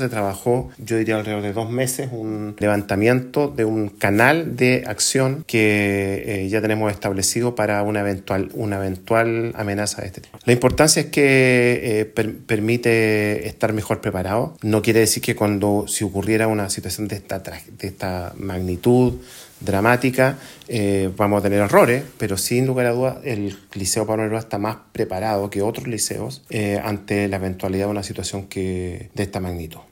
se trabajó, yo diría alrededor de 2 meses, un levantamiento de un canal de acción que ya tenemos establecido para una eventual amenaza de este tipo. La importancia es que permite estar mejor preparado. No quiere decir que si ocurriera una situación de esta magnitud dramática, vamos a tener errores, pero sin lugar a dudas el Liceo Pablo Neruda está más preparado que otros liceos ante la eventualidad de una situación de esta magnitud.